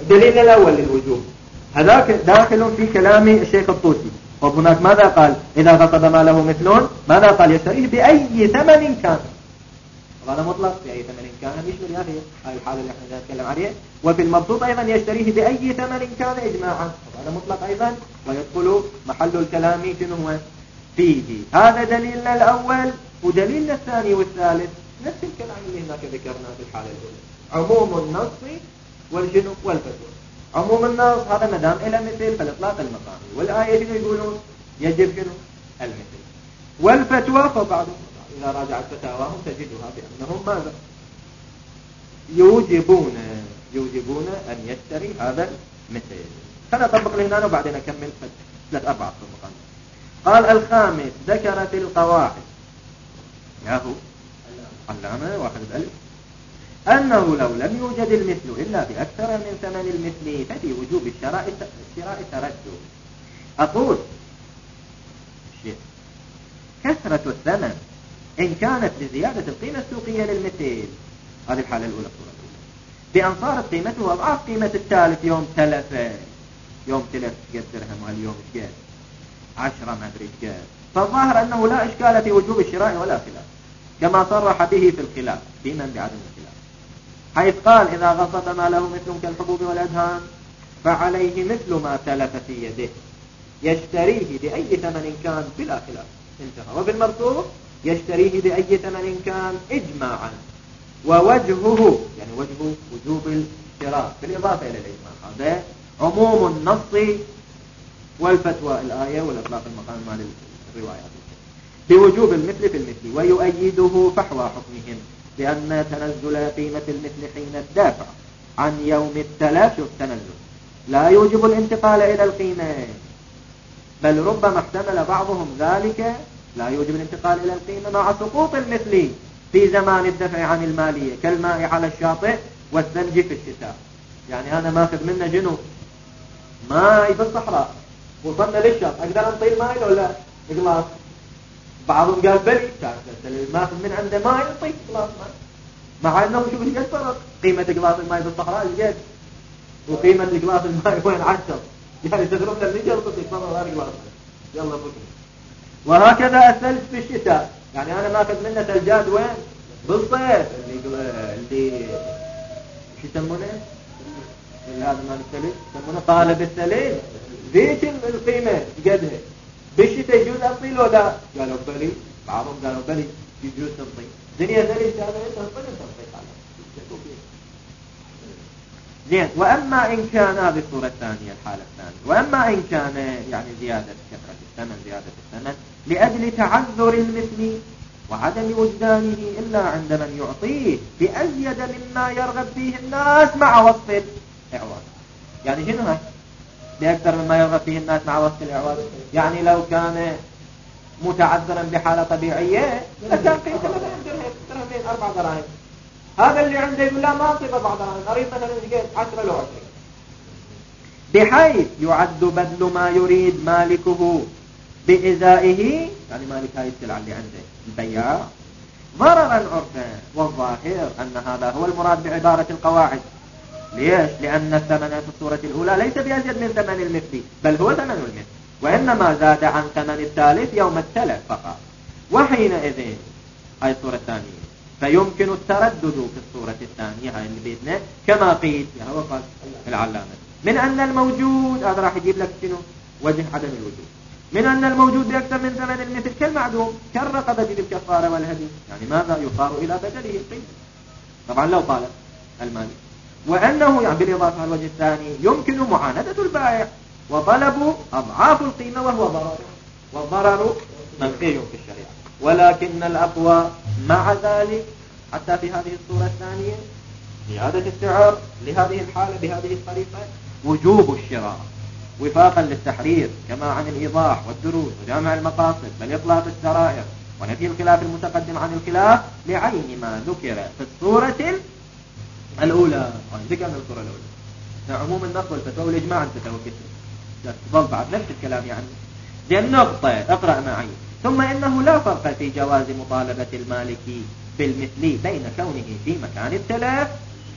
الدليل الأول للوجوب هذاك داخل في كلام الشيخ الطوسي. وهناك ماذا قال؟ إذا غصب ما له مثلون ماذا قال؟ يشتريه بأي ثمن كان. هذا مطلق بأي ثمن كان يشمل هذه الحالة اللي احنا نتكلم عليها. وفي المبسوط أيضا يشتريه بأي ثمن كان إجماعا، هذا مطلق أيضا ويدخل محل الكلام شنو هو فيه. هذا دليلنا الأول. ودليلنا الثاني والثالث نفس الكلام اللي هناك ذكرناه في الحالة الأولى، عموم النص والجنو والفتوى. عموم النص هذا مدام إلى مثل فالإطلاق المقامي، والآية شنو يقولون؟ يجب شنو المثل. والفتوى فبعضهم إذا راجعت فتاواهم تجدها بأنهم ماذا يوجبون أن يشتري هذا المثل. خلنا نطبق هنا وبعدين نكمل 3-4 طبقات. قال الخامس ذكر في القواعد ياهو علامة واحد الألف أنه لو لم يوجد المثل إلا بأكثر من ثمن المثل ففي وجوب الشراء تردد. أقول كثرة الثمن إن كانت بزيادة القيمة السوقية للمثل، هذه الحالة الأولى الصورة الأولى، بأن صارت قيمته أضعاف قيمة التالف يوم تلف قد درهم وهاليوم قد 10 ما أدري قد، فالظاهر أنه لا إشكال في وجوب الشراء ولا خلاف، كما صرح به في الخلاف في من بعدم الخلاف، حيث قال إذا غصب ما له مثل كالحبوب والأدهان فعليه مثل ما تلف في يده يشتريه بأي ثمن كان بلا خلاف انتهى. وبالمرصوص يشتريه بأي ثمن كان إجماعا، ووجهه يعني وجه وجوب الشراء بالإضافة إلى الإجماع هذا عموم النص والفتوى الآية والإطلاق المقام مال الروايات بوجوب المثل في المثل. ويؤيده فحوى حكمهم بأن تنزل قيمة المثل حين الدافع عن يوم التلف التنزل لا يوجب الانتقال إلى القيمة، بل ربما احتمل بعضهم ذلك لا يوجب الانتقال إلى القيمة مع سقوط المثل في زمان الدفع عن المالية كالماء على الشاطئ والثلج في الشتاء. يعني أنا ماخذ منه جنوب ماء في الصحراء وصلنا للشط، أقدر أنطي الماء ولا إغلاق؟ بعضهم قال بلي ماخذ من عنده ماء ينطي إغلاق ماء، مع أنه شوف ايش فرق قيمة إغلاق الماء في الصحراء الجد وقيمة إغلاق الماء وين عشر، يعني تضرب للنجر وتتفضل غير إغلاق يلا فكرة. وهكذا الثلج في الشتاء، يعني أنا ماخذ منه ثلجات وين بالصيف اللي شو يسمونه هذا مال الثلج يسمونه طالب الثلج ذيك القيمة قدها. بالشتاء يجوز أنطي لو لا؟ قالوا بلي، بعضهم قالوا بلي يجوز تنطي. دنيا ثلج هذا تنطي زين. وأما إن كان هذه الصورة الثانية الحالة الثانية، وأما إن كان يعني زيادة كثرة الثمن زيادة الثمن لأجل تعذر المثل وعدم وجدانه إلا عند من يعطيه بأزيد مما يرغب فيه الناس مع وصف الإعواض. يعني شنو هاي بأكثر مما يرغب فيه الناس مع وصف الإعواض؟ يعني لو كان متعذرا بحالة طبيعية لكان قيمته درهمين 4 دراهم، هذا اللي عنده يقول لا ما أعطي 4 دراهم أريد مثلا 10 لو 20، بحيث يعد بذل ما يريد مالكه بإزائه، يعني مالك هاي السلعة اللي عنده البياع ضررا عرفا. والظاهر أن هذا هو المراد بعبارة القواعد. ليش؟ لأن الثمن في الصورة الأولى ليس بأزيد من ثمن المثل، بل هو ثمن المثل، وإنما زاد عن ثمن الثالث يوم التلف فقط. وحينئذ هاي الصورة الثانية فيمكن التردد في الصورة الثانية هاي اللي بيدنا كما قيل يا هو قال العلامة من أن الموجود، هذا راح يجيب لك شنو وجه عدم الوجود، من أن الموجود بأكثر من ثمن المثل كالمعدوم كالرقبة بالكفارة والهدي، يعني ماذا يصار إلى بدله القيمة طبعا لو طالب المالك. وأنه يعني بالإضافة على الوجه الثاني يمكن معاندة البائع وطلب أضعاف القيمة وهو ضرر، والضرر منفي في الشريعة. ولكن الأقوى مع ذلك حتى في هذه الصورة الثانية زيادة السعر لهذه الحالة بهذه الطريقة وجوب الشراء وفاقا للتحرير كما عن الإيضاح والدروس وجامع المقاصد بل إطلاق السرائر ونفي الخلاف المتقدم عن الخلاف لعين ما ذكر في الصورة الأولى. ذكرنا الصورة الأولى عموم النص والفتوى والإجماع أنت توقفت تظل بعد نفس الكلام يعني. دي النقطة اقرأ معي. ثم إنه لا فرق في جواز مطالبة المالك بالمثل بين كونه في مكان التلف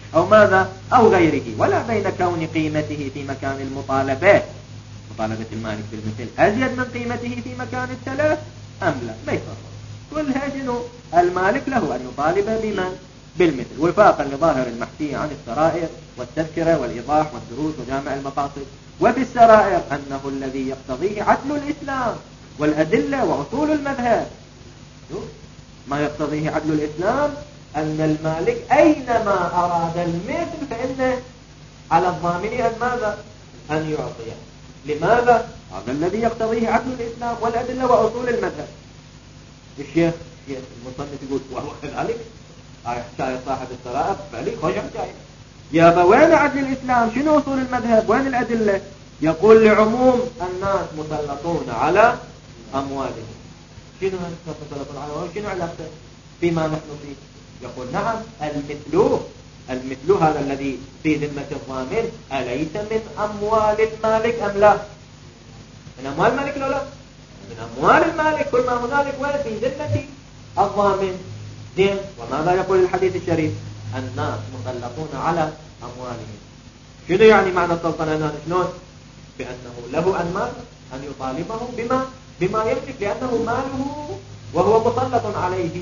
أو ماذا أو غيره، ولا بين كون قيمته في مكان المطالبة، مطالبة المالك بالمثل أزيد من قيمته في مكان التلف أم لا، ما يفرق. كلها شنو؟ المالك له أن يطالب بمن؟ بالمثل، وفاقا لظاهر المحكي عن السرائر والتذكرة والإيضاح والدروس وجامع المقاصد. وفي السرائر أنه الذي يقتضيه عدل الإسلام والأدلة وأصول المذهب. ما يقتضيه عدل الإسلام أن المالك أينما أراد المثل فإنه على الضامن أن ماذا؟ أن يعطيه. لماذا؟ هذا الذي يقتضيه عدل الإسلام والأدلة وأصول المذهب. الشيخ المصنف يقول وهو كذلك حكاية صاحب السرائر فعلي خوش حكاية. يا وين عدل الإسلام؟ شنو أصول المذهب؟ وين الأدلة؟ يقول لعموم الناس مسلطون على أموالهم. شنو مسلطون على أموالهم؟ شنو علاقته فيما نحن فيه؟ يقول نعم المثل هذا الذي في ذمة الضامن أليس من أموال المالك أم لا؟ من أموال المالك لو لا؟ من أموال المالك، كل ما هنالك وين في ذمة الضامن. زين، وماذا يقول الحديث الشريف؟ الناس مسلطون على أموالهم. شنو يعني معنى السلطنة هنا؟ شلون؟ بأنه له أن يطالبه بما يملك، لأنه ماله وهو مسلط عليه.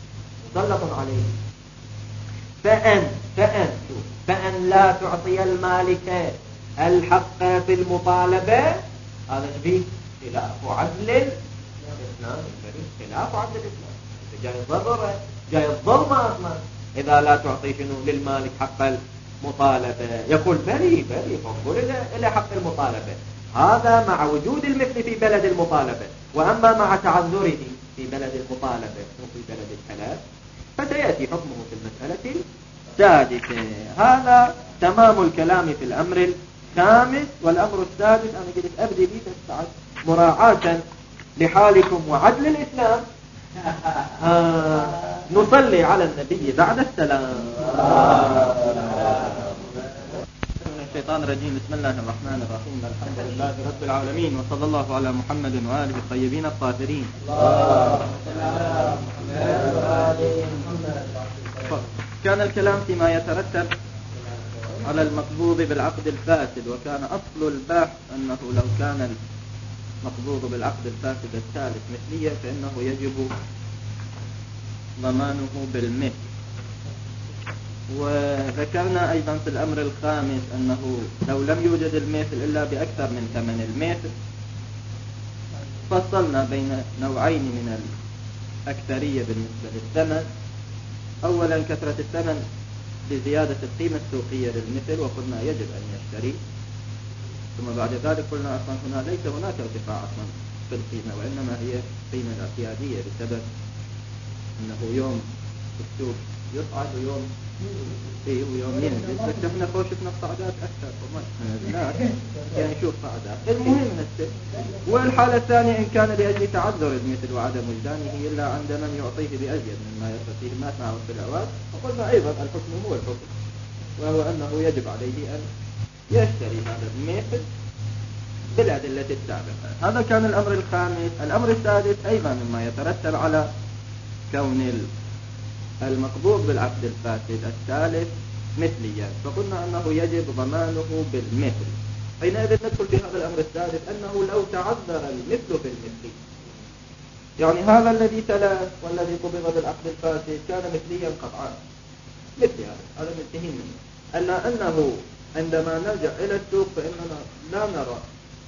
فأن لا تعطي المالك الحق في المطالبة، هذا شبيه خلاف عدل الإسلام. خلاف عدل الإسلام جاي الظلم أصلا إذا لا تعطي شنو للمالك حق المطالبة. يقول بلي فانظر إلى حق المطالبة، هذا مع وجود المثل في بلد المطالبة، وأما مع تعذره في بلد المطالبة وفي بلد الحلال فسيأتي حكمه في المسألة السادسة. هذا تمام الكلام في الأمر الخامس. والأمر السادس أنا قلت أبدي به تستعد مراعاة لحالكم وعدل الإسلام. نصلي على النبي بعد السلام. من الشيطان الرجيم. بسم الله الرحمن الرحيم. الحمد لله رب العالمين، وصلى الله على محمد وآله الطيبين الطاهرين. كان الكلام فيما يترتب على المقبوض بالعقد الفاسد، وكان أصل البحث أنه لو كان المقبوض بالعقد الفاسد الثالث مثليا فإنه يجب ضمانه بالمثل. وذكرنا أيضا في الأمر الخامس أنه لو لم يوجد المثل إلا بأكثر من ثمن المثل، فصلنا بين نوعين من الأكثرية بالنسبة للثمن. أولا كثرة الثمن لزيادة القيمة السوقية للمثل، وقلنا يجب أن يشتري. ثم بعد ذلك قلنا أصلا ليس هناك ارتفاع أصلا في القيمة، وإنما هي قيمة اعتيادية بسبب أنه يوم السوق يصعد ويوم ينزل. بس احنا خوش شفنا صعدات أكثر وما نزلات، يعني نشوف صعدات. المهم نفسه. والحالة الثانية إن كان لأجل تعذر المثل وعدم وجدانه إلا عند من يعطيه بأزيد مما يستطيع الناس معه في العواد، وقلنا أيضا الحكم هو الحكم، وهو أنه يجب عليه أن يشتري هذا المثل بالأدلة السابقة. هذا كان الأمر الخامس. الأمر السادس أيضا مما يترتب على كون المقبوض بالعقد الفاسد الثالث مثليا، فقلنا أنه يجب ضمانه بالمثل. حينئذ ندخل في هذا الأمر السادس أنه لو تعذر المثل في المثل، يعني هذا الذي تلف والذي قبض بالعقد الفاسد كان مثليا قطعا مثل هذا منتهي منه، ألا أنه عندما نرجع إلى السوق فإننا لا نرى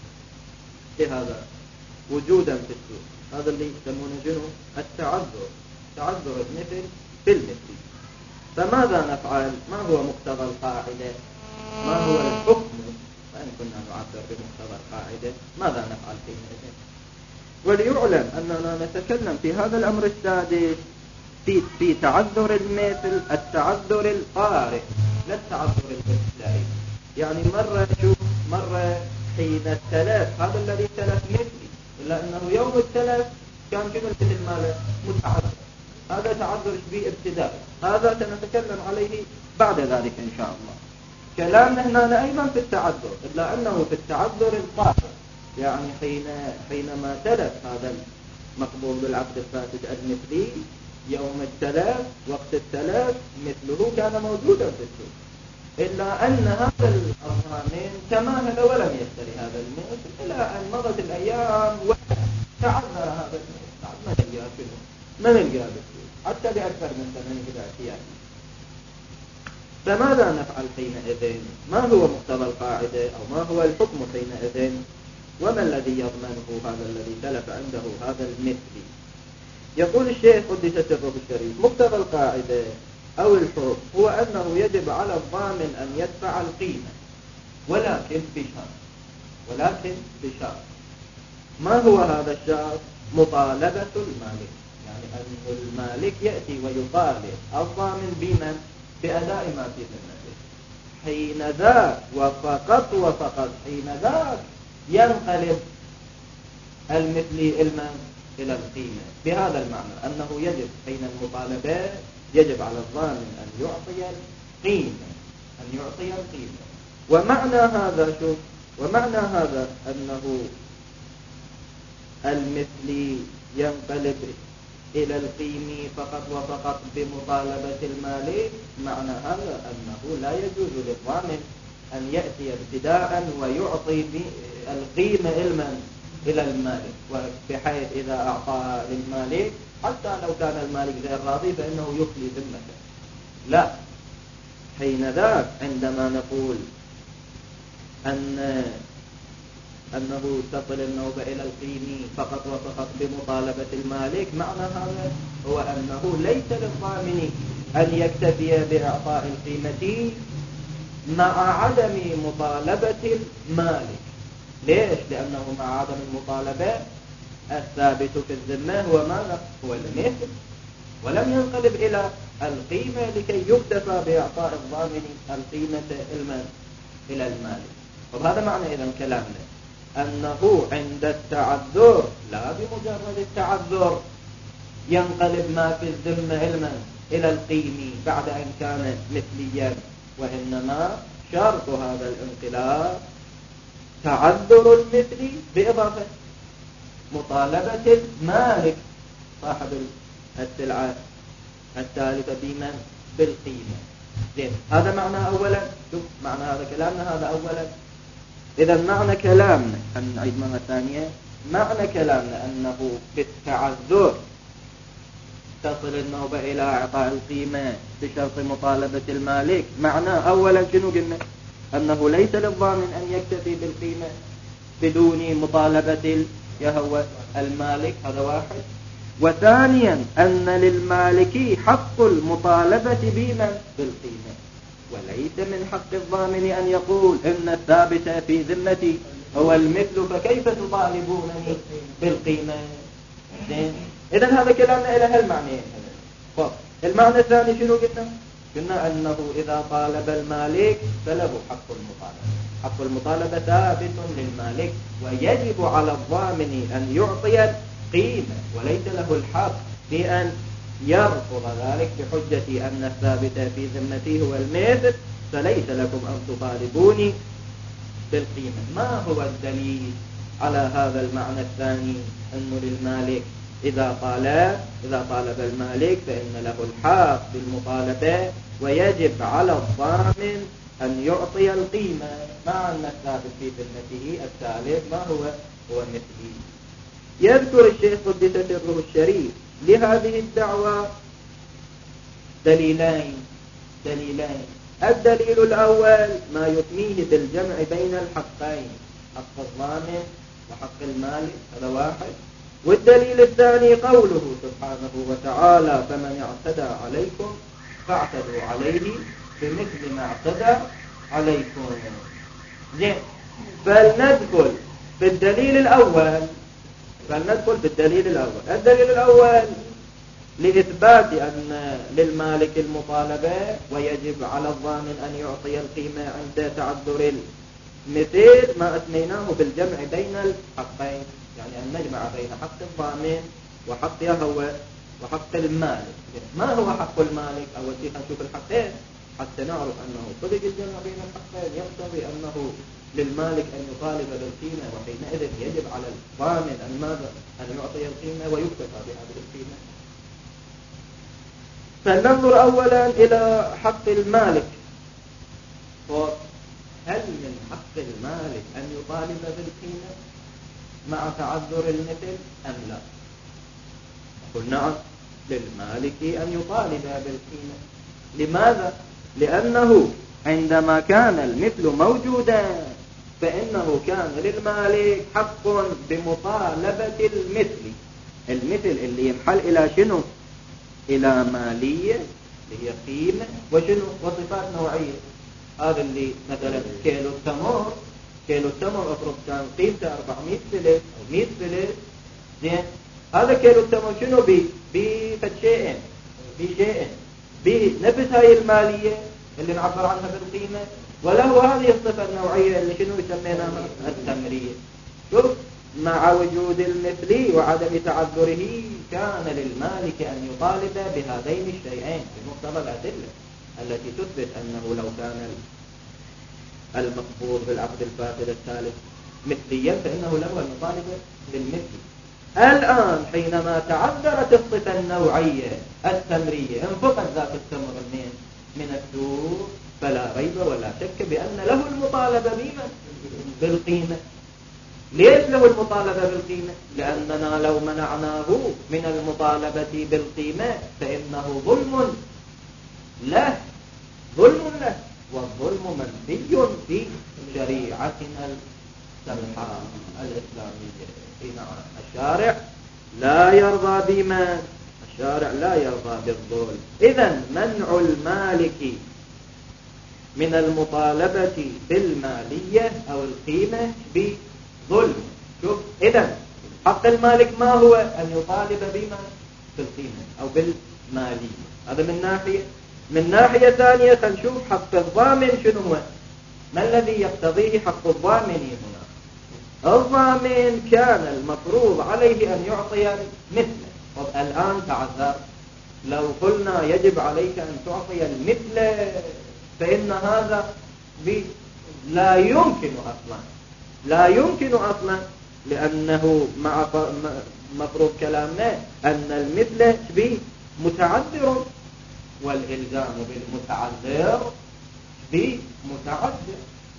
هذا وجودا في السوق. هذا اللي يسمونه جنو تعذر المثل في المثل. فماذا نفعل؟ ما هو مقتضى القاعدة؟ ما هو الحكم؟ فإن كنا نعبر بمقتضى القاعدة ماذا نفعل حينئذ؟ وليعلم أننا نتكلم في هذا الأمر السادس في تعذر المثل، التعذر الطارئ لا التعذر الابتدائي. يعني مرة حين التلف هذا الذي تلف مثلي، إلا أنه يوم التلف كان شنو مثل ماله متعذر، هذا تعذر شبيه ابتدائي، هذا سنتكلم عليه بعد ذلك إن شاء الله. كلامنا هنا أيضا في التعذر، إلا أنه في التعذر الطارئ، يعني حينما تلف هذا المقبوض بالعقد الفاسد المثلي يوم التلف وقت التلف مثله كان موجودا في السوق، إلا أن هذا الضامن تماهل ولم يشتري هذا المثل إلى أن مضت الأيام وتعذر هذا المثل، ما نلقاه بالسوق حتى بأكثر من ثمنه باعتياده. فماذا نفعل حينئذ؟ ما هو مقتضى القاعدة أو ما هو الحكم حينئذ؟ وما الذي يضمنه هذا الذي تلف عنده هذا المثل؟ يقول الشيخ قدس سره الشريف: مقتضى القاعدة أو الحكم هو أنه يجب على الضامن أن يدفع القيمة، ولكن بشرط. ما هو هذا الشرط؟ مطالبة المالك، يعني أن المالك يأتي ويطالب الضامن بمن؟ بأداء ما في ذمته. حين ذاك وفقط حين ذاك ينقلب المثلي إلى القيمة، بهذا المعنى أنه يجب حين المطالبات يجب على الضامن أن يعطي القيمة. ومعنى هذا أنه المثلي ينقلب إلى القيمة فقط بمطالبة المالك. معنى هذا أنه لا يجوز للضامن أن يأتي ابتداء ويعطي القيمة إلى المالك، بحيث إذا أعطاها للمالك حتى لو كان المالك غير راضي فإنه يخلي ذمته. لا، حين ذاك عندما نقول أنه تصل النوبة إلى القيمة فقط بمطالبة المالك، معنى هذا هو أنه ليس للضامن أن يكتفي بإعطاء القيمة مع عدم مطالبة المالك. ليش؟ لأنه مع عدم المطالبة الثابت في الذمة هو ماذا؟ هو المثل، ولم ينقلب إلى القيمة لكي يكتفى بإعطاء الضامن القيمة إلى المالك. وهذا معنى إذن كلامنا أنه عند التعذر، لا بمجرد التعذر ينقلب ما في الذمة إلى القيمة بعد أن كان مثليا، وإنما شرط هذا الانقلاب تعذر المثل بإضافة مطالبة المالك صاحب السلعة التالفة بالقيمة. زين، هذا معنى أولا. شوف معنى هذا كلامنا، هذا أولا. إذا معنى كلامنا، نعيد مرة ثانية، معنى كلامنا أنه بالتعذر تصل النوبة إلى إعطاء القيمة بشرط مطالبة المالك. معنى أولا شنو قلنا؟ أنه ليس للضامن أن يكتفي بالقيمة بدون مطالبة يهوى المالك، هذا واحد. وثانيا أن للمالك حق المطالبة بالقيمة، وليس من حق الضامن أن يقول إن الثابت في ذمتي هو المثل فكيف تطالبونني بالقيمة. إذن هذا كلامنا إلى هالمعنى. المعنى الثاني شنو قلنا أنه إذا طالب المالك فله حق المطالبة. حق المطالبة ثابت للمالك، ويجب على الضامن أن يعطي القيمة، وليس له الحق بأن يرفض ذلك بحجة أن الثابت في ذمته هو المثل فليس لكم أن تطالبوني بالقيمة. ما هو الدليل على هذا المعنى الثاني؟ أنه للمالك إذا طالب المالك فإن له الحق بالمطالبة، ويجب على الضامن أن يعطي القيمة مع أن الثابت في ذمته الثالث ما هو مثلي. يذكر الشيخ قدس سره الشريف لهذه الدعوة دليلين. الدليل الأول ما يثنيه بالجمع بين الحقين، حق الضامن وحق المالك، هذا واحد. والدليل الثاني قوله سبحانه وتعالى: فمن اعتدى عليكم فاعتدوا عليه بمثل ما اعتدى عليكم. زين، فلندخل بالدليل الأول. الدليل الأول لإثبات أن للمالك المطالبة، ويجب على الضامن أن يعطي القيمة عند تعذر المثل ما أثنيناه بالجمع بين الحقين، يعني أن نجمع بين حق الضامن وحق يهوى وحق المالك. ما هو حق المالك؟ أول شيء نشوف الحقين حتى نعرف أنه طبق الجمع بين الحقين يقتضي أنه للمالك أن يطالب بالقيمة، وحينئذ يجب على الضامن أن يعطي القيمة ويكتفى بهذه القيمة. فلننظر أولا إلى حق المالك. هل من حق المالك أن يطالب بالقيمة مع تعذر المثل أم لا؟ قلنا نعم، للمالك أن يطالب بالقيمة. لماذا؟ لأنه عندما كان المثل موجودا فإنه كان للمالك حق بمطالبة المثل اللي ينحل إلى شنو؟ إلى مالية اللي هي قيمة وشنو؟ وصفات نوعية. هذا اللي مثلا كيلو التمر أفرض كان قيمته 400 فلس أو 100 فلس، زين، هذا كيلو التمر شنو بشيء بنفس هاي المالية اللي نعبر عنها بالقيمة، وله هذه الصفة النوعية اللي شنو يسميناها؟ التمرية. شوف، مع وجود المثل وعدم تعذره كان للمالك أن يطالب بهذين الشيئين بمقتضى الأدلة التي تثبت أنه لو كان المقبوض بالعقد الفاسد الثالث مثليا فإنه له أن يطالب بالمثل. الآن حينما تعذرت الصفة النوعية التمرية انفقد ذات التمر من السوق، فلا ريب ولا شك بأن له المطالبة بالقيمة. ليش له المطالبة بالقيمة؟ لأننا لو منعناه من المطالبة بالقيمة فإنه ظلم له، والظلم منفي في شريعتنا السمحاء الإسلامية. الشارع لا يرضى بالظلم. إذن منع المالك من المطالبة بالمالية أو القيمة بظلم. شوف، إذن حق المالك ما هو؟ أن يطالب بما بالقيمة أو بالمالية. هذا من ناحية. من ناحية ثانية خلينا نشوف حق الضامن شنو هو. ما الذي يقتضيه حق الضامن هنا؟ الضامن كان المفروض عليه أن يعطي مثله. طب الآن تعذر، لو قلنا يجب عليك أن تعطي المثل فإن هذا لا يمكن أصلا لأنه مع مفروض كلامنا أن المثل متعذر، والإلزام بالمتعذر بمتعذر.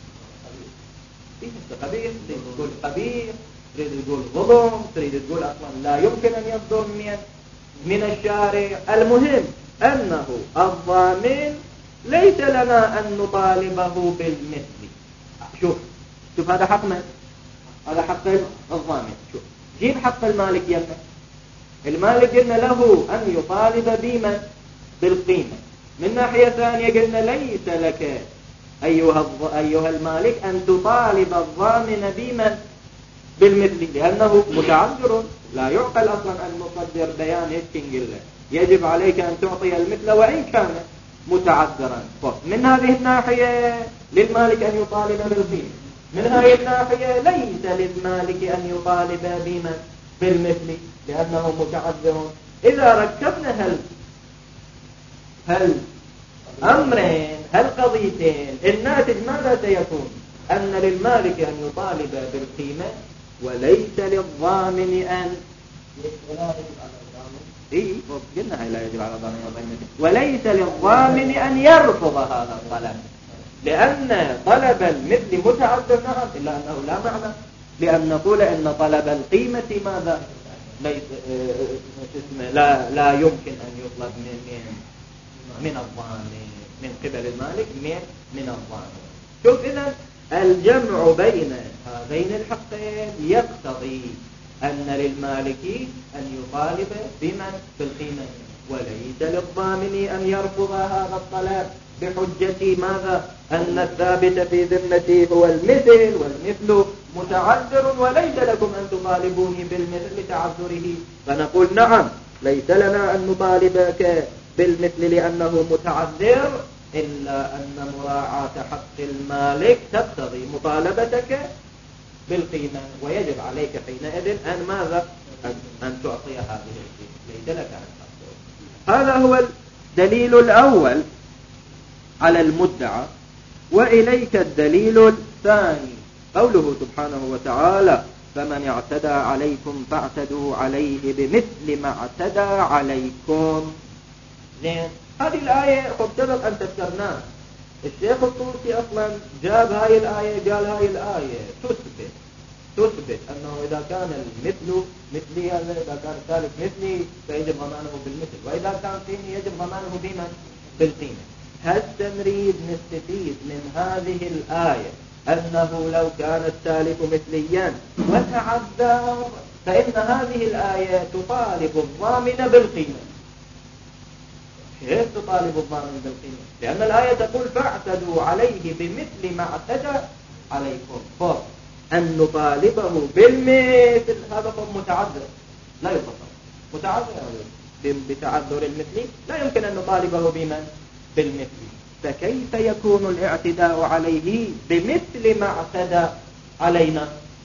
قبيح، تريد تقول قبيح، تريد تقول ظلم، تريد تقول أصلا لا يمكن أن يصدر من الشارع. المهم أنه الضامن ليس لنا أن نطالبه بالمثل. شوف هذا حق من؟ هذا حق الضامن. شوف، جيب حق المالك يمنا. المالك قلنا له أن يطالب بما بالقيمة. من ناحية ثانية قلنا ليس لك أيها المالك أن تطالب الضامن بما بالمثل لأنه متعذر. لا يعقل أصلا أن نصدر بيان هيك يجب عليك أن تعطي المثل وإن كان متعذرا. من هذه الناحية للمالك أن يطالب بالقيمة، من هذه الناحية ليس للمالك أن يطالب بما بالمثل لأنه متعذر. إذا ركبنا هل أمرين، هل قضيتين، الناتج ماذا سيكون؟ أن للمالك أن يطالب بالقيمة وليس للضامن أن قلنا لا يجب على الضامن وليس للضامن أن يرفض هذا الطلب، لأن طلب المثل متعذر. نعم، إلا أنه لا معنى لأن نقول أن طلب القيمة ماذا؟ ليس لا يمكن أن يطلب من الضامن من قبل المالك من الضامن. شوف، إذن الجمع بين هذين الحقين يقتضي أن للمالك أن يطالب بمن بالقيمة وليس للضامن أن يرفض هذا الطلب بحجة ماذا؟ أن الثابت في ذمتي هو المثل والمثل متعذر وليس لكم أن تطالبوني بالمثل لتعذره. فنقول نعم، ليس لنا أن نطالبك بالمثل لأنه متعذر، إلا أن مراعاة حق المالك تقتضي مطالبتك بالقيمة ويجب عليك حينئذ أن ماذا؟ أن تعطي هذه القيمة، ليس لك أن تعطي. هذا هو الدليل الأول على المدعى. وإليك الدليل الثاني، قوله سبحانه وتعالى: فمن اعتدى عليكم فاعتدوا عليه بمثل ما اعتدى عليكم. زين، هذه الآية خب سبق أن تذكرناها. الشيخ الطوسي أصلا جاب هاي الآية، قال هاي الآية تثبت أنه إذا كان المثل مثلي، إذا كان الثالث مثلي فيجب ضمانه بالمثل، وإذا كان قيمي يجب ضمانه بمن؟ بالقيمة. هل نريد نستفيد من هذه الآية أنه لو كان الثالث مثليا وتعذر فإن هذه الآية تطالب الضامن بالقيمة. كيف تطالب الضامن بالقيمة؟ لأن الآية تقول فاعتدوا عليه بمثل ما اعتدى عليكم. أن نطالبه بالمثل هذا متعذر لا يتصور، متعذر بتعذر المثلي لا يمكن أن نطالبه بمن؟ بالمثل. فكيف يكون الاعتداء عليه بمثل ما اعتدى علينا؟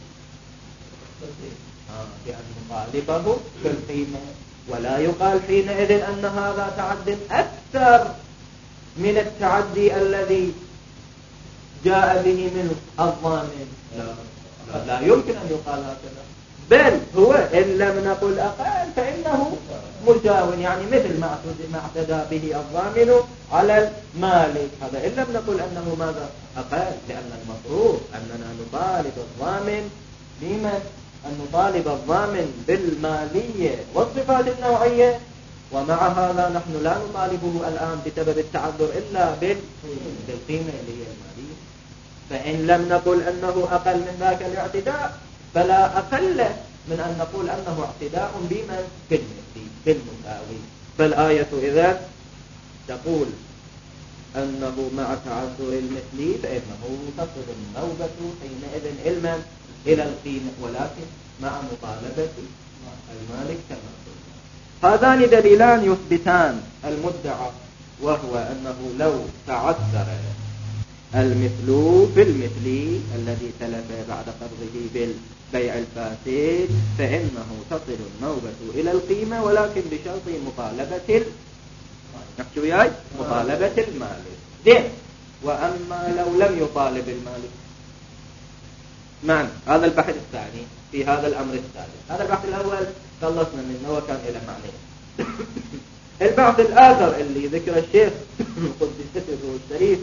بأن نطالبه بالقيمة، ولا يقال حينئذ أن هذا تعد أكثر من التعدي الذي جاء به منه الضامن. لا يمكن أن يقال هكذا، بل هو إن لم نقل أقل فإنه مساو، يعني مثل ما اعتدى به الضامن على المالك. هذا إن لم نقل أنه ماذا؟ أقل، لأن المفروض أننا نطالب الضامن بمن؟ أن نطالب الضامن بالمالية والصفات النوعية، ومع هذا نحن لا نطالبه الآن بسبب التعذر إلا بالقيمة اللي هي المالية. فإن لم نقل أنه أقل من ذاك الاعتداء فلا أقل من أن نقول أنه اعتداء بمن؟ بالمساوي. فالآية إذا تقول أنه مع تعذر المثلي فإنه تصل النوبة حينئذ علما إلى القيمة، ولكن مع مطالبة المالك كما قلنا. هذان دليلان يثبتان المدعى، وهو أنه لو تعذر المثل بالمثل الذي تلف بعد قبضه بالبيع الفاسد فإنه تصل النوبة إلى القيمة، ولكن بشرط مطالبة المالك. زين، وأما لو لم يطالب المالك معنى هذا البحث الثاني في هذا الأمر الثالث. هذا البحث الأول خلصنا منه وكان إلى معنى. البحث الآخر اللي ذكر الشيخ قدس سره الشريف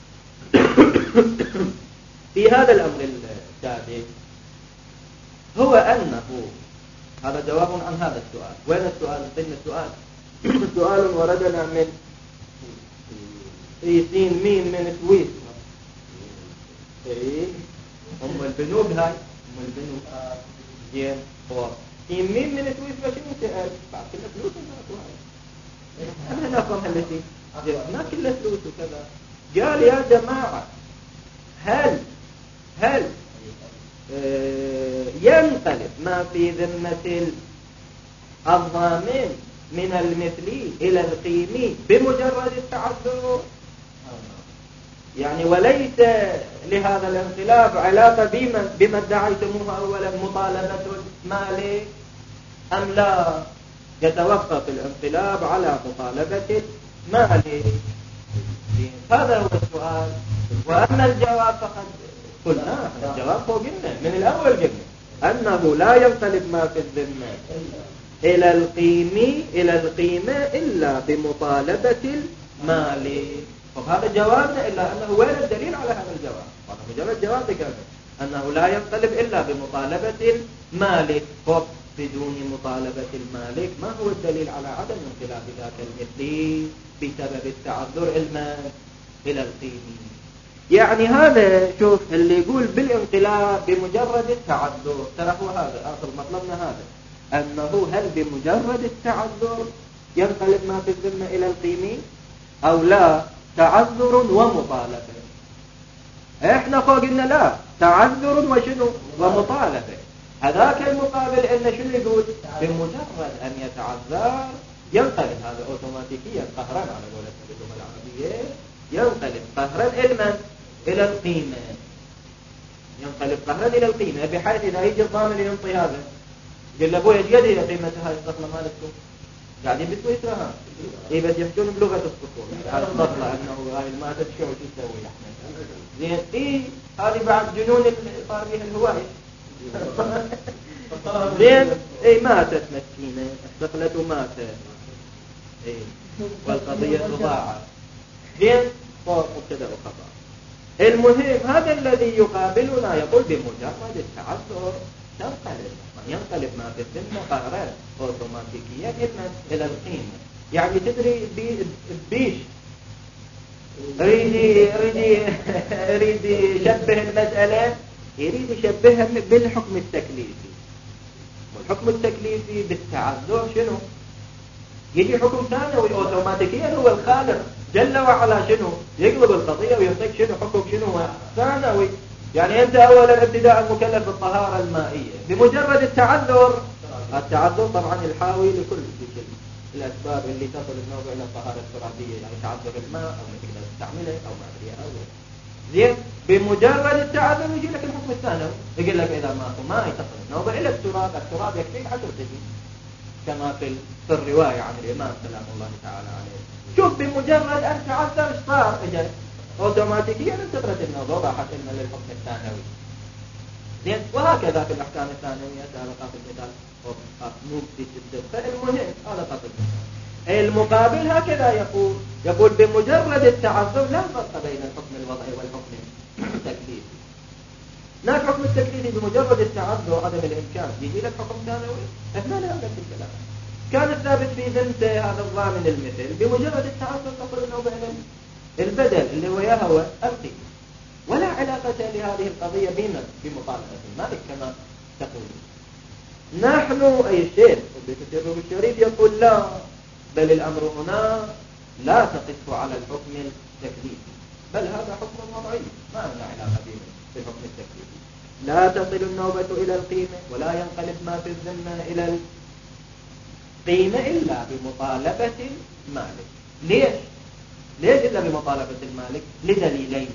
في هذا الأمر الثالث هو أنه هذا جواب عن هذا السؤال. وين السؤال؟ ضمن السؤال سؤال وردنا من سين مين من سويسرا. هم البنوك هاي، هم البنوك زين. سين مين من سويسرا شنو سأل؟ بعد كل فلوس أنا أفهم هالشيء ما كل فلوس وكذا. قال يا جماعة هل ينقلب ما في ذمة الضامن من المثلي إلى القيمي بمجرد التعذر؟ يعني وليس لهذا الانقلاب علاقة بما ادعيتموه أولا مطالبة المالك، أم لا يتوقف الانقلاب على مطالبة المالك؟ هذا هو السؤال. وأما الجواب فقد قلنا الجواب هو قلنا من الأول قلنا أنه لا ينقلب ما في الذمة إلى القيمة إلا بمطالبة المالك. فهذا جوابنا، إلا أنه وين الدليل على هذا الجواب؟ هذا مجرد جواب ذكرنا أنه لا ينقلب إلا بمطالبة المالك. بدون مطالبة المالك ما هو الدليل على عدم انقلاب ذاك المثلي بسبب التعذر إلى القيمة؟ يعني هذا شوف اللي يقول بالانقلاب بمجرد التعذر، ترى هو هذا آخر مطلبنا، هذا أنه هل بمجرد التعذر ينقلب ما في الذمة إلى القيمة أو لا؟ تعذر ومطالبة. احنا قلنا لا، تعذر وشنو ومطالبة. هذاك المقابل إن شنو يقول؟ بمجرد أن يتعذر ينقلب هذا أوتوماتيكيا قهرا على قولة اللغة العربية، ينقلب قهرا إلى القيمة، ينقلب قهرا إلى القيمة، بحيث إذا يجي الضامن ينطي هذا يقول له أبوي ايش قد هي قيمتها الصفلة مالتكم؟ قاعدين بسويسرا إيه بس يحكون بلغة الصفور هذا الصفلة أنه هاي ما تدشع وش تسوي لحنا زين. إيه هذه بعد جنون صار بها الهواية زين. إيه ماتت مسكينة، استقلت وماتت. إيه؟ والقضية تضاعف. زين مبتدأ وخبر. المهم هذا الذي يقابلنا يقول بمجرد التعذر ينقلب ما في الذمة قهرا أوتوماتيكيا إلى القيمة. يعني تدري بيش يريد يشبه المسألة، يريد يشبهها بالحكم التكليفي. والحكم التكليفي بالتعذر شنو؟ يجي حكم ثانوي أوتوماتيكيا هو الخالق جل وعلا شنو يقلب القضية ويعطيك شنو حكم شنو ثانوي. يعني أنت أولا ابتداء مكلف بالطهارة المائية بمجرد التعذر طبعا الحاوي لكل الأسباب اللي تصل النوع إلى الطهارة الترابية، يعني تعذر الماء أو ما تقدر تستعمله أو ما أدري أو زين. بمجرد التعذر يجي لك الحكم الثانوي يقول لك إذا ما تصل النوبة إلى التراب يكفيك 10 سنين كما في الرواية عن الإمام سلام الله تعالى عليه. شوف بمجرد أن تعذر صار إجل أوتوماتيكيا انتقلت النوبة وراحت لنا للحكم الثانوي. زين. وهكذا في الأحكام الثانوية سابقات المثال نبتة الدقة. المهم هذا قصد المقابل هكذا يقول بمجرد التعذر لا فرق بين الحكم الوضعي والحكم التكليفي. هناك حكم التكليفي بمجرد التعذر وعدم الإمكان يجي لك حكم ثانوي. احنا لا نعرف الكلام كان الثابت في ذمته هذا الضامن المثل بمجرد التعذر تصل النوبة إلى البدل اللي هو يهوى القيمة. ولا علاقة لهذه القضية بمطالبة المالك كما تقول. نحن أي الشيخ وبكثير الشريف يقول لا، بل الأمر هنا لا تقف على الحكم التكليفي، بل هذا حكم وضعي ما له علاقة بالحكم التكليفي. لا تصل النوبة إلى القيمة ولا ينقلب ما في الذمة إلى القيمة إلا بمطالبة المالك. ليش إلا بمطالبة المالك؟ لدليلين.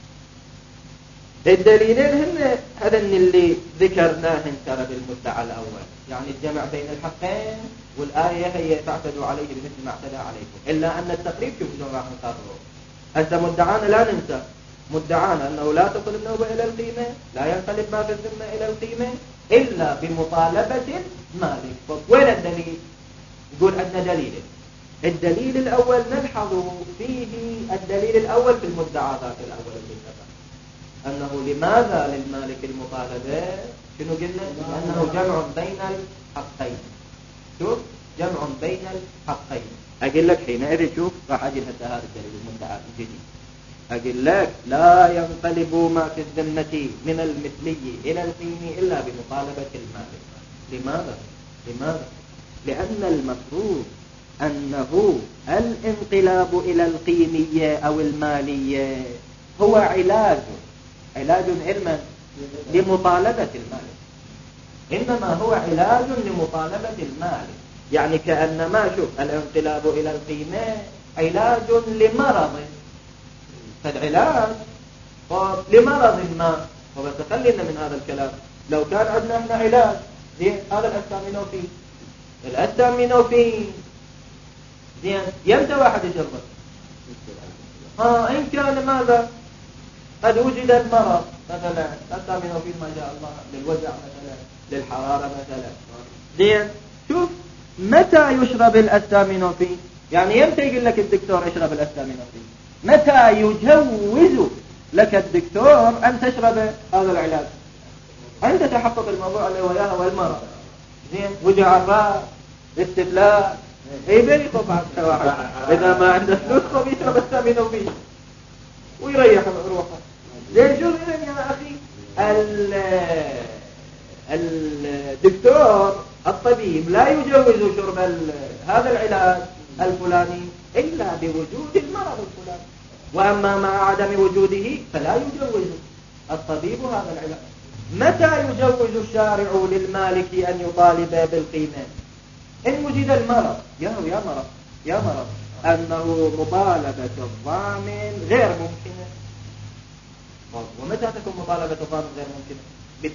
الدليلين هن هذا اللي ذكرناه ترى بالمدعى الأول، يعني الجمع بين الحقين، والآية هي فاعتدوا عليه بمثل ما اعتدى عليكم. إلا أن التقريب شوف شلون راح نقرره. هسه مدعانا لا ننسى، مدعانا أنه لا تصل النوبة إلى القيمة، لا ينقلب ما في الذمة إلى القيمة إلا بمطالبة المالك. وين الدليل؟ يقول عندنا دليل. الدليل الأول نلحظ فيه الدليل الأول في المدعى ذاك الأول اللي ذكر أنه لماذا للمالك المطالبة؟ شنو قلنا؟ لأنه جمع بين الحقين. شوف جمع بين الحقين. أقول لك حينئذ شوف راح أجي هذا الدليل المدعى الجديد. أقول لك لا ينقلب ما في الذمة من المثلي إلى القيم إلا بمطالبة المالك. لماذا؟ لأن المفروض أنه الانقلاب إلى القيمية أو المالية هو علاج علما لمطالبة المالك، إنما هو علاج لمطالبة المالك. يعني كأنما شوف الانقلاب إلى القيمة علاج لمرض، فالعلاج لمرض ما. وبتخلينا من هذا الكلام، لو كان عندنا احنا علاج زين هذا الأستامينوفين زين يمتى واحد يشربه؟ إن كان ماذا؟ قد وجد المرض مثلا الأستامينوفين ما شاء الله للوجع مثلا، للحرارة مثلا زين. شوف متى يشرب الأستامينوفين؟ يعني يمتى يقول لك الدكتور اشرب الأستامينوفين؟ متى يجوز لك الدكتور أن تشرب هذا العلاج؟ عند تحقق الموضوع اللي هو يهوى المرض زين، وجع الرأس، استفلاء، يبي طبعا واحد إذا ما عنده فلوس طب يشرب الأستامينوفين ويريح روحه زين. شوف يا أخي الدكتور الطبيب لا يجوز شرب هذا العلاج الفلاني إلا بوجود المرض الفلاني، وأما مع عدم وجوده فلا يجوز الطبيب هذا العلاج. متى يجوز الشارع للمالك أن يطالب بالقيمة؟ إن وجد المرض. يا مرض أنه مطالبة الضامن غير ممكنة. ومتى تكون مطالبة الضامن غير ممكنة؟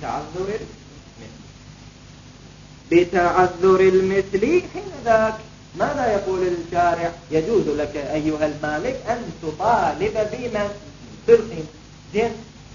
بتعذر المثل. حين ذاك ماذا يقول الشارع؟ يجوز لك أيها المالك أن تطالب بما بالقيمة زين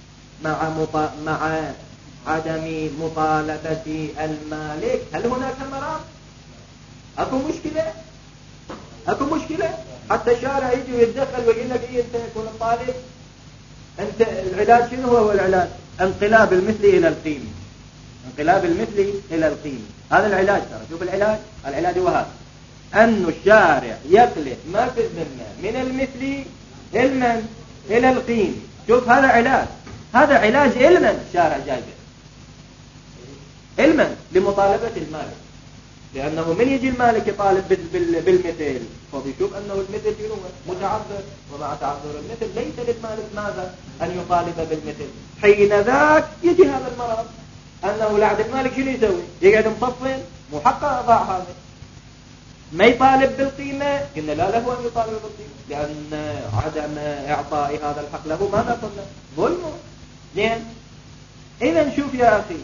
مع عدم مطالبة المالك. هل هناك مرض؟ أكو مشكلة؟ اكو مشكلة؟ حتى الشارع يجي ويتدخل ويقول لك إيه أنت يكون الطالب أنت العلاج شنو هو العلاج؟ انقلاب المثلي إلى القيمي. انقلاب المثلي إلى القيمي هذا العلاج. ترى شوف العلاج هو هذا، أن الشارع يقلب ما في الذمة من المثلي إلى القيمي. شوف هذا علاج، هذا علاج علما الشارع جايبه علما لمطالبة المالك. لأنه من يجي المالك يطالب بالمثل فبيشوف أنه المثل شنو متعذر، ومع تعذر المثل ليس للمالك ماذا أن يطالب بالمثل. حين ذاك يجي هذا المرض أنه لعد المالك شنو يسوي؟ يقعد مصفن محقق ضاع هذا ما يطالب بالقيمة. قلنا لا له أن يطالب بالقيمة لأن عدم إعطاء هذا الحق له ماذا قلنا؟ ظلمه. زين إذا شوف يا أخي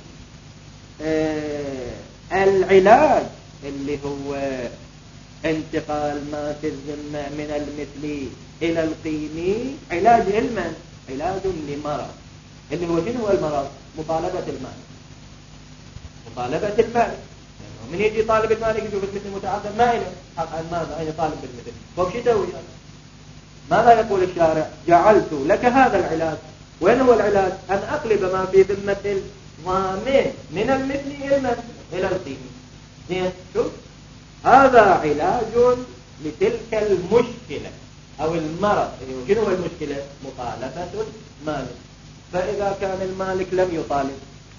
العلاج اللي هو انتقال ما في الذمة من المثلي إلى القيمي علاج علما، علاج لمرض اللي هو شنو هو المرض؟ مطالبة المال. مطالبة المال يعني من يجي طالب المالك يشوف المثل متعذر ما إله حق أن ماذا أن يطالب بالمثل. فوق شو يسوي؟ ماذا يقول الشارع؟ جعلت لك هذا العلاج. وين هو العلاج؟ أن أقلب ما في ذمة الضامن من المثل إلى القيمي. زين شوف هذا علاج لتلك المشكلة أو المرض. شنو هو المشكلة؟ مطالبة المالك. فإذا كان المالك لم يطالب،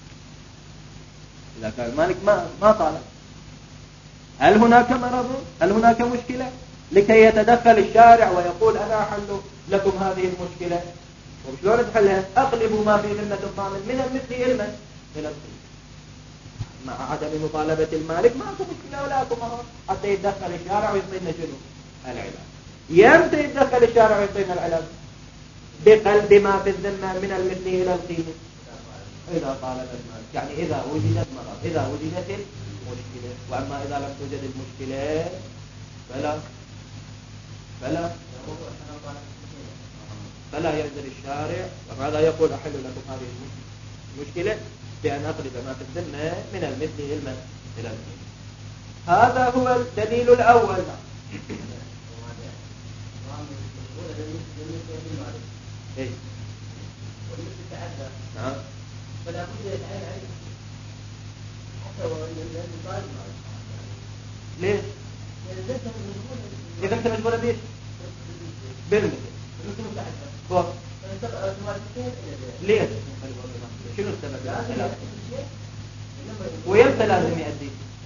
إذا كان المالك ما طالب، هل هناك مرض؟ هل هناك مشكلة لكي يتدخل الشارع ويقول أنا أحل لكم هذه المشكلة؟ وشلون تحلها؟ أقلبوا ما في ذمة الضامن من المثل إلى القيمي. مع عدم مطالبة المالك ما أكو مشكلة ولا أكو مرض حتى يتدخل الشارع ويعطينا شنو؟ العلاج. يمتى يتدخل الشارع ويعطينا العلاج؟ بقلب ما في الذمة من المثل إلى القيمة إذا طالب المالك، يعني إذا وجدت مرض، إذا وجدت المشكلة. وأما إذا لم توجد المشكلة فلا ينزل الشارع. وهذا يقول أحل لكم هذه المشكلة بأن أقلب ما في الذمة من المثل إلى القيمة. هذا هو الدليل الأول. إيه؟ نعم. فلا بد يتعين عليه حتى وإن ليش؟ إذا أنت مجبور بيش بالمثل ليش؟ شنو السبب؟ ويمتى لازم يؤدي؟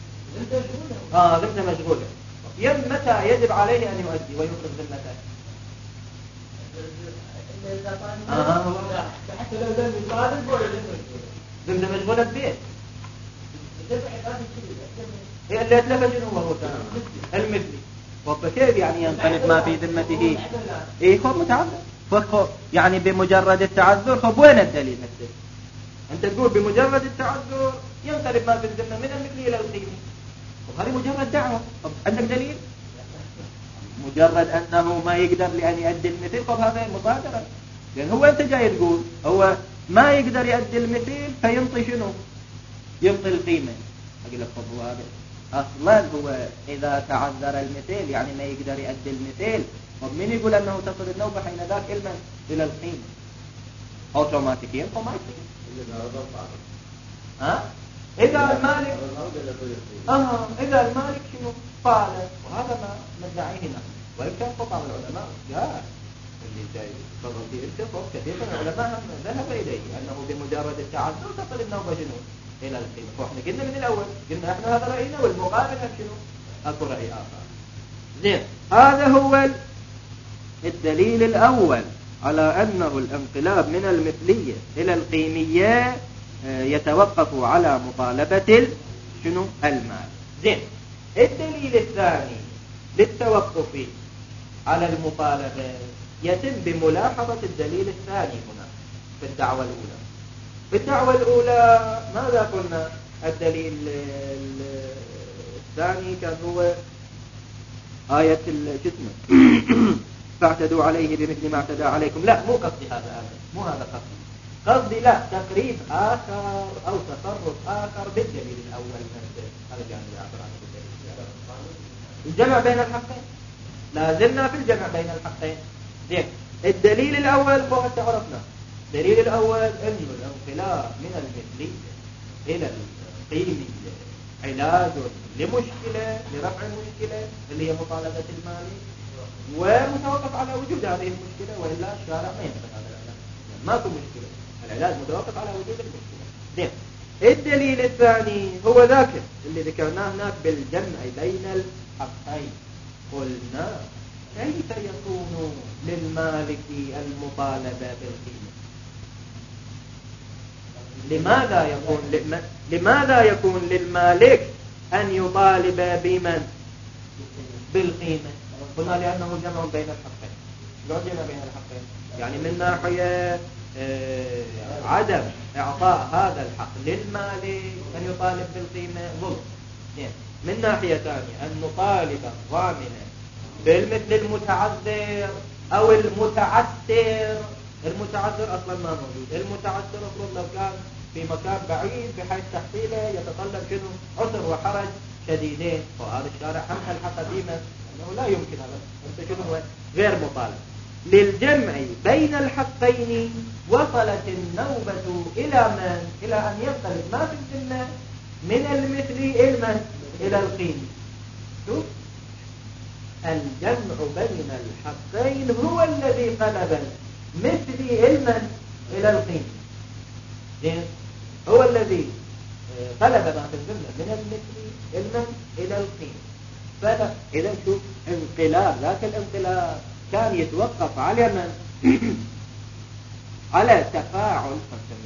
ذمته مشغولة. متى يجب عليه أن يؤدي ويخرج ذمته؟ حتى لو لم يطالب ولا ذمته مشغولة ببيت. هي اللي أتلفى شنو هو المثلي. وكيف يعني ينقلب ما في ذمته؟ إيه خب متعذر. فخب يعني بمجرد التعذر. خب وين الدليل مثل؟ أنت تقول بمجرد التعذر ينقلب ما في الذمة من المثلي إلى القيمي. وهذه مجرد دعوة. طب عندك دليل؟ مجرد أنه ما يقدر لأن يؤدي المثل. طب هذا مصادرة. لأن هو أنت جاي تقول هو ما يقدر يؤدي المثل فينطي شنو؟ ينطي القيمة. أقول لك طب هو هذا أصلا هو إذا تعذر المثل يعني ما يقدر يؤدي المثل. طب مين يقول أنه تصل النوبة حين ذاك علما إلى القيمة؟ أوتوماتيكيا فما يصير. إذا المالك شنو قال، وهذا ما ندعيه نحن. وإن كان قطع العلماء جاء اللي جاي فضل في الفقه كثير من العلماء ذهب إليه أنه بمجرد التعذر تصل النوبة شنو إلى القيمة. فإحنا قلنا من الأول قلنا إحنا هذا رأينا والمقابل شنو أكو رأي آخر. زين هذا هو الدليل الأول على أنه الانقلاب من المثلية إلى القيمية يتوقف على مطالبة شنو المال. زين الدليل الثاني للتوقف على المطالبة يتم بملاحظة الدليل الثاني هنا في الدعوة الأولى. في الدعوة الأولى ماذا قلنا؟ الدليل الثاني كان هو آية الجسم فاعتدوا عليه بمثل ما اعتدى عليكم. لا مو قصدي هذا مو هذا قصدي لا تقريب آخر أو تصرف آخر بالدليل الأول نفسه. هذا جانب الآخر عن الدليل الجمع بين الحقين. لازلنا في الجمع بين الحقين. الدليل الأول فوق تعرفنا. الدليل الأول أن الانقلاب من المثلية إلى القيمية علاج لمشكلة، لرفع المشكلة اللي هي مطالبة المالك، ومتوقف على وجود هذه المشكلة، وإلا الشارع ما ينفذ هذا العلاج، ما في مشكلة، العلاج متوقف على وجود المشكلة. الدليل الثاني هو ذاك اللي ذكرناه هناك بالجمع بين الحقين. قلنا كيف يكون للمالك المطالبة بالقيمة؟ لماذا يكون للمالك أن يطالب بمن؟ بالقيمة. قلنا لأنه جمع بين الحقين. لو جمع بين الحقين يعني من ناحية عدم إعطاء هذا الحق للمالك أن يطالب بالقيمة ظلم. من ناحية ثانية أن نطالب الضامن بالمثل المتعذر أو المتعسر. المتعذر أصلا ما موجود. المتعسر أصلا لو كان في مكان بعيد بحيث تحصيله يتطلب شنو؟ عسر وحرج شديدين، وهذا الشارع هم الحق ديما أنه لا يمكن هذا. أنت شنو غير مطالب. للجمع بين الحقين وصلت النوبة إلى من؟ إلى أن ينقلب ما في الذمة من المثل إلى القيم. شوف الجمع بين الحقين هو الذي قلب مثلي إلى القيم. هو الذي قلب ما في الذمة من المثل إلى القيم. إذا شوف انقلاب، ذاك الانقلاب كان يتوقف على من؟ على تفاعل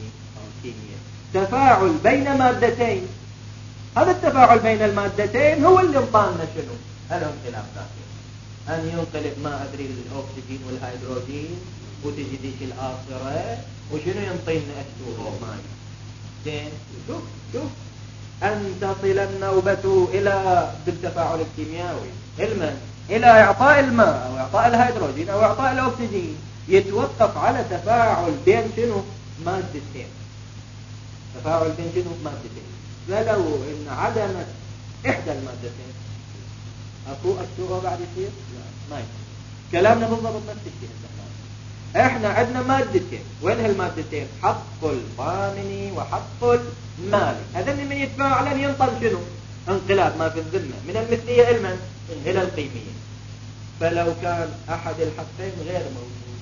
تفاعل بين مادتين. هذا التفاعل بين المادتين هو اللي انطانا شنو؟ الانقلاب ذاك. أن ينقلب ما أدري الأكسجين والهيدروجين وتجي ديش الآخرة وشنو ينطينا أشتوه ماي. شوف أن تصل النوبة إلى بالتفاعل الكيميائي إلى إعطاء الماء أو إعطاء الهيدروجين أو إعطاء الأكسجين يتوقف على تفاعل بين شنو؟ مادتين. تفاعل بين شنو؟ مادتين. فلو إن عدمت إحدى المادتين أكو أشتوه بعد يصير؟ لا، ما يصير. كلامنا بالضبط نفس الشيء. احنا عندنا مادتين. وين هالمادتين؟ حق الضامن وحق المالك. هذا من يتفاعل ينطل شنو؟ انقلاب ما في الذمة من المثلية إلى القيمية. فلو كان أحد الحقين غير موجود